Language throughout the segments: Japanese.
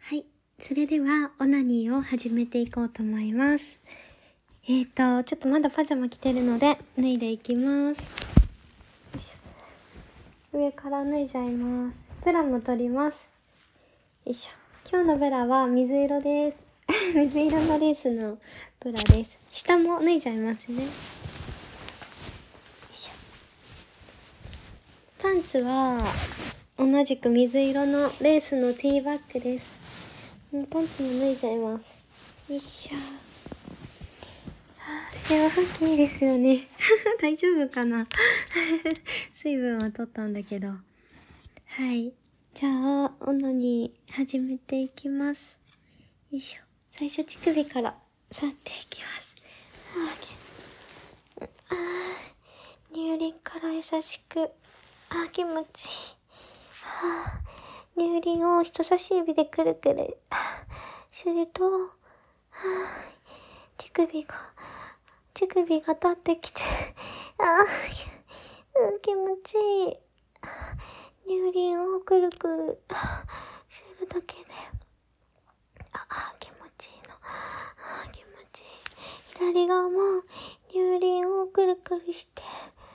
はい。それでは、オナニーを始めていこうと思います。ちょっとまだパジャマ着てるので、脱いでいきます。よいしょ。上から脱いじゃいます。ブラも取ります。よいしょ。今日のブラは水色です。水色のレースのブラです。下も脱いじゃいますね。よいしょ。パンツは、同じく水色のレースのティーバッグです。パンツも脱いじゃいます。よいしょ。幸せいいですよね。大丈夫かな水分は取ったんだけど。はい。じゃあ、オナニー始めていきます。よいしょ。最初乳首から触っていきます。乳輪から優しく。気持ちいい。乳輪を人差し指でくるくるすると、乳首が立ってきて、気持ちいい。乳輪をくるくるするだけで、気持ちいいの。気持ちいい。左側も乳輪をくるくるして、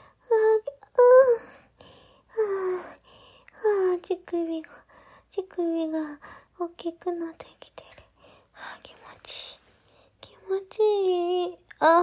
乳首が大きくなってきてる。気持ちいい。気持ちいい。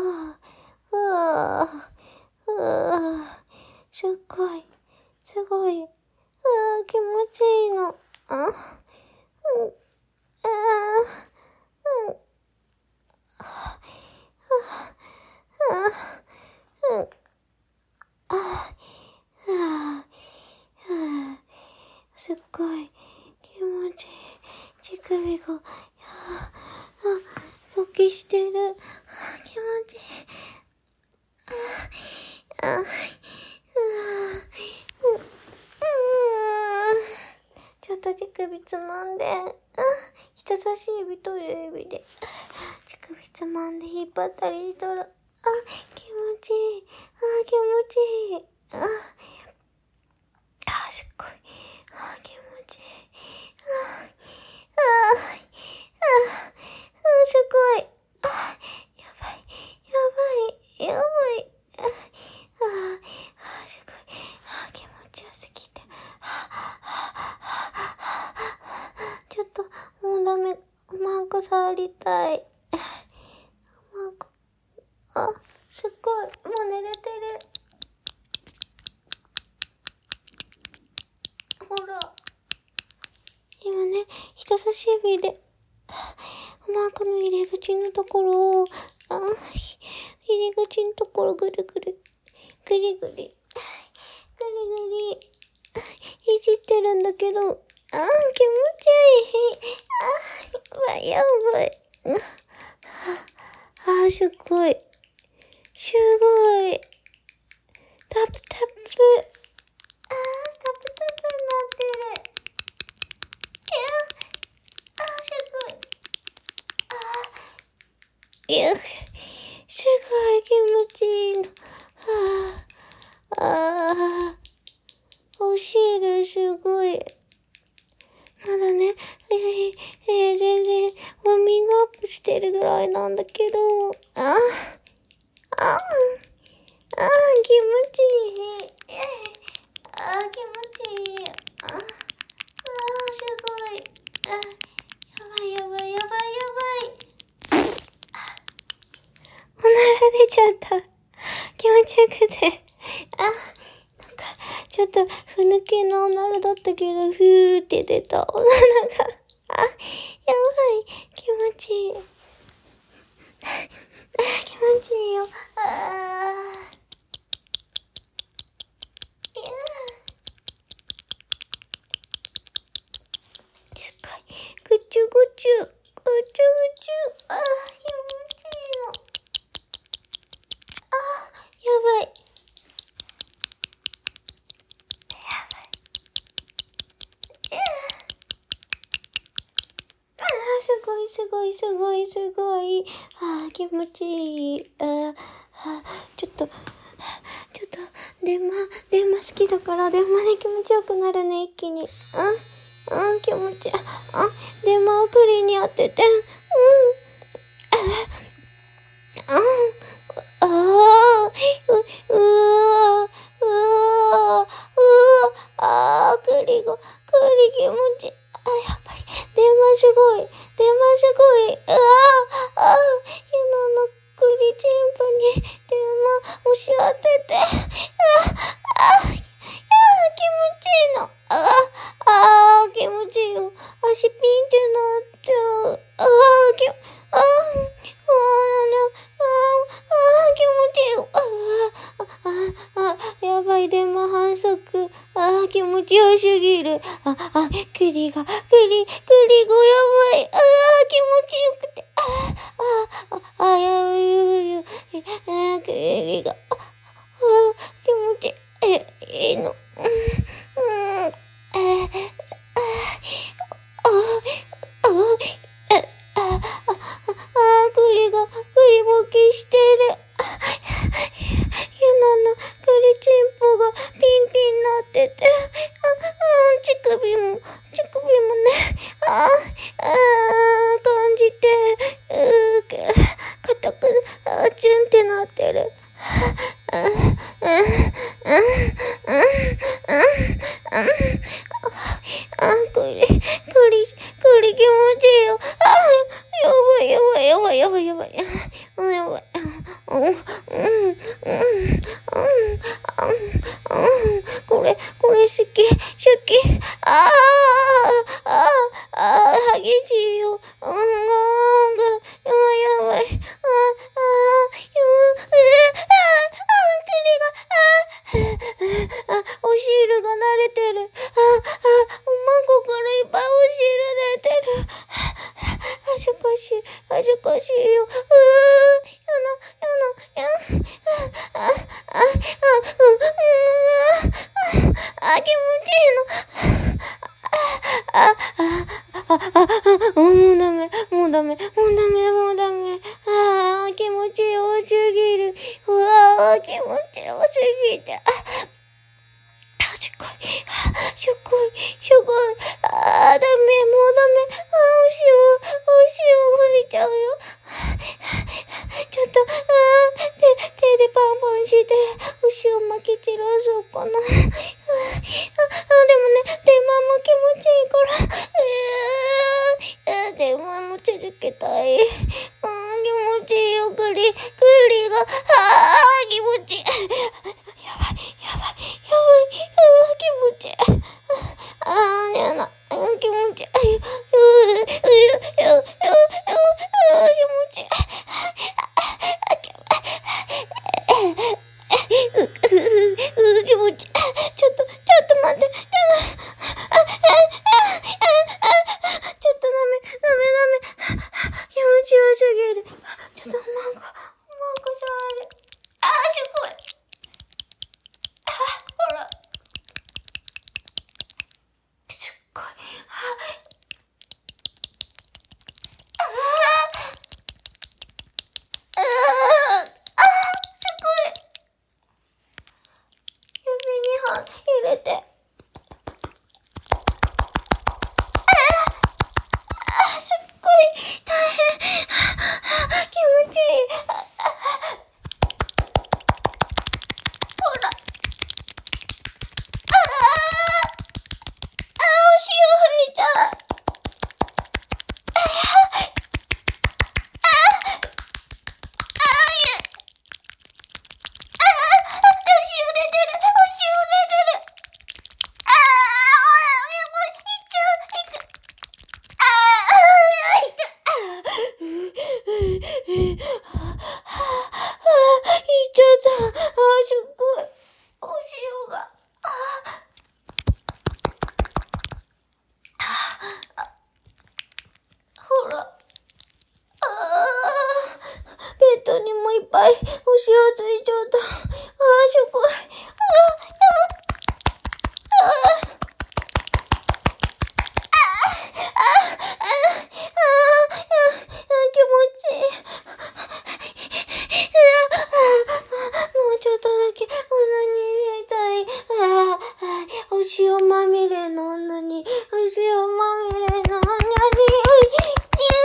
すごい。気持ちいいの。すっごい気持ちいい。乳首が、勃起してる。気持ちいい。ちょっと乳首つまんで、人差し指という指で、乳首つまんで引っ張ったりしたら、気持ちいい。気持ちいい。すっごい。気持ちいい。すごい。やばい。すごい。気持ちよすぎて。ちょっと、もうダメ。おまんこ触りたい。おまんこ。すっごい。もう寝れてる。ほら。今ね、人差し指で、おまんこの入り口のところを、入り口のところぐりぐり、いじってるんだけど、気持ちいい。やばい。すごい。タプタプ。タプタプになってる。すごい気持ちいいの。お尻すごい。まだね、全然ウォーミングアップしてるぐらいなんだけど、気持ちいい。気持ちいい。すごい。やばい。おなら出ちゃった。気持ちよくて。ちょっと、ふぬけのおならだったけど、ふーって出たおならが。やばい。気持ちいい。気持ちいいよ。すごい。ぐちゅぐちゅ。気持ちいいの。やばい。すごい。気持ちいい。ちょっと、電話好きだから、電話で気持ちよくなるね、一気に。気持ちいい。電話なってて、ああ、栗気持ちいい。やっぱり、電話すごい。ゆなの栗ちんぽに電話押し当てて、気持ちいいの。気持ちいいよ。足ピンってなっちゃう。やばい、電話反則。気持ちよすぎる。栗がやばい。気持ちよくて。やばい。栗が。気持ちいいの。栗ぼきしてる。ゆなの栗ちんぽがピンピンなってて、乳首もね、感じて、硬く、チュンってなってる。栗気持ちいいよ。やばい。これ好き。激しいよ。やばい。お汁が慣れてる。おまんこからいっぱいお汁出てる。恥ずかしいよ。気持ちいいの。もうダメ。気持ちよすぎる。気持ちよすぎて。すごい。ダメ。お塩吹いちゃうよ。ちょっと、手でパンパンして、お塩巻き散らそうかな。でもね、電話も気持ちいいから、電話も続けたい。気持ちいいよ、栗が、気持ちいい。やばい、気持ちいい。気持ちいい。気持ちいい。ちょっと待って。ちょっとダメ。気持ちよすぎる。ちょっとマンコ触る。すごい。ほら。すっごい。入れて。すっごい大変。気持ちいい。ほら。お塩吹いた。ベッドにもいっぱいお塩ついちゃった。すごい。気持ちいい。もうちょっとだけおなに入れたい。お塩まみれの女に、お塩まみれの女に。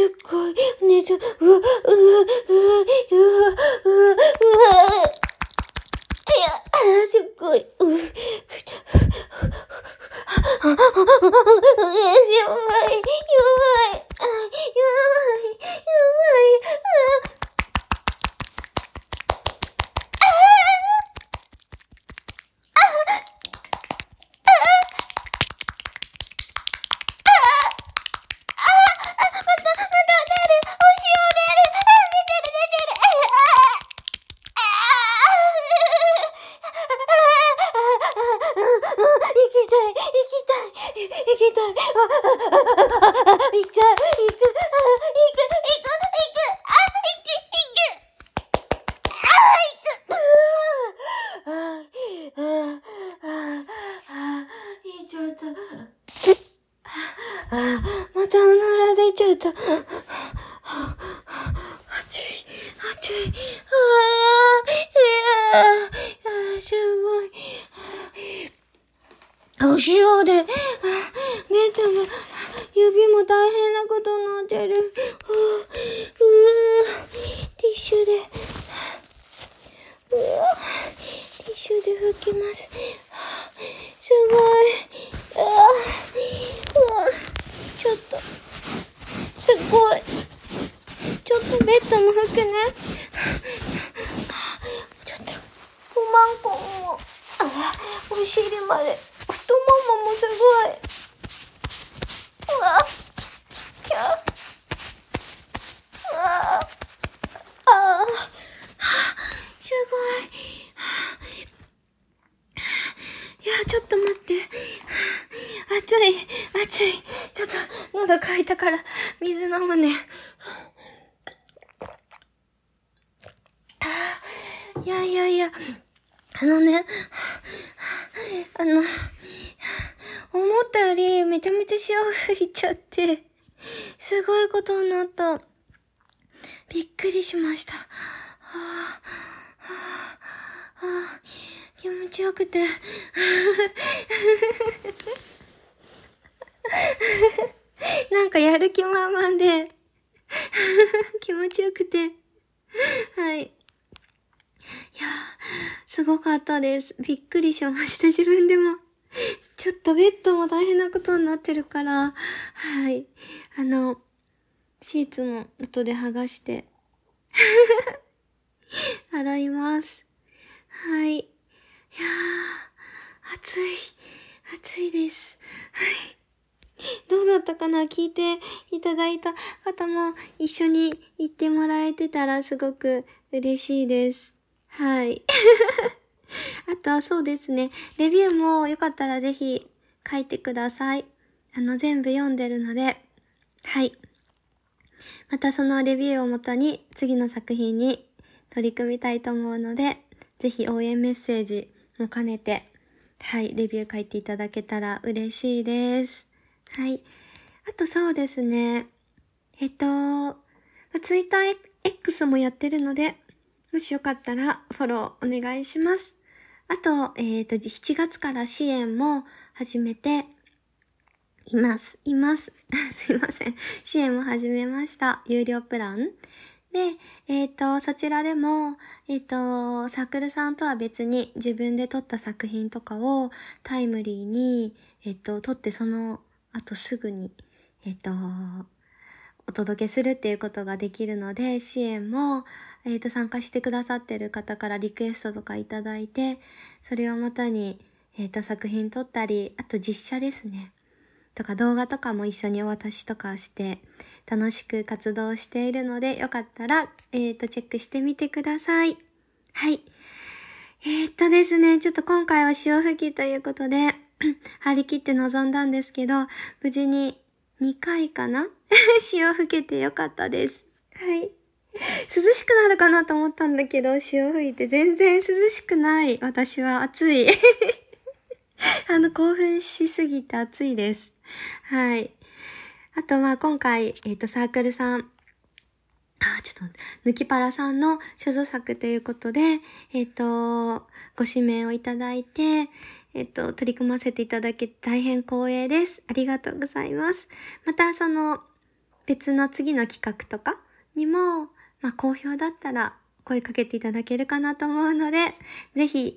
すっごい。ね、うわ、うわ、うわ、うわ、うわ、いや、すっごい。やばい、やばい、やばい、またおなら出ちゃった。暑い、暑い。すごい。お塩で、ベッドが、指も大変なことになってる。ティッシュで、ティッシュで拭きます。すごい。ちょっと、すごい。ちょっとベッドも拭くね。ちょっと、5万個も、お尻まで、太もももすごい。キャー。すごい。いや、ちょっと待って。暑い。ちょっと、喉乾いたから、水飲むね。いや、思ったよりめちゃめちゃ潮吹いちゃって、すごいことになった。びっくりしました。気持ちよくて。なんかやる気満々で、気持ちよくて。はい。いやー、すごかったです。びっくりしました、自分でも。ちょっとベッドも大変なことになってるから、はい。シーツも後で剥がして、洗います。はい。いやー、暑いです。はい。どうだったかな？聞いていただいた方も一緒に行ってもらえてたらすごく嬉しいです。はい。あと、そうですね。レビューもよかったらぜひ書いてください。全部読んでるので、はい。またそのレビューをもとに次の作品に取り組みたいと思うので、ぜひ応援メッセージも兼ねて、はい、レビュー書いていただけたら嬉しいです。はい。あとそうですね。ツイッター X もやってるので、もしよかったらフォローお願いします。あと、7月から支援も始めています。すいません。支援も始めました。有料プラン。で、そちらでも、サークルさんとは別に自分で撮った作品とかをタイムリーに、撮ってその後すぐに、お届けするっていうことができるので、支援も、参加してくださってる方からリクエストとかいただいて、それをもとに、作品撮ったり、あと実写ですね。とか動画とかも一緒にお渡しとかして楽しく活動しているので、よかったら、チェックしてみてください。はい。ですね、ちょっと今回は潮吹きということで、張り切って臨んだんですけど、無事に2回かな潮吹けてよかったです。はい。涼しくなるかなと思ったんだけど、潮吹いて全然涼しくない。私は暑い。興奮しすぎて暑いです。はい。あと今回、サークルさん、抜きパラさんの所蔵作ということで、ご指名をいただいて、取り組ませていただけて大変光栄です。ありがとうございます。また別の次の企画とかにも、好評だったら声かけていただけるかなと思うので、ぜひ、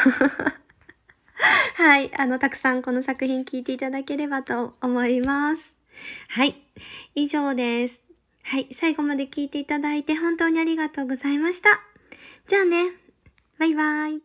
はい、たくさんこの作品聞いていただければと思います。はい、以上です。はい、最後まで聞いていただいて本当にありがとうございました。じゃあね、バイバイ。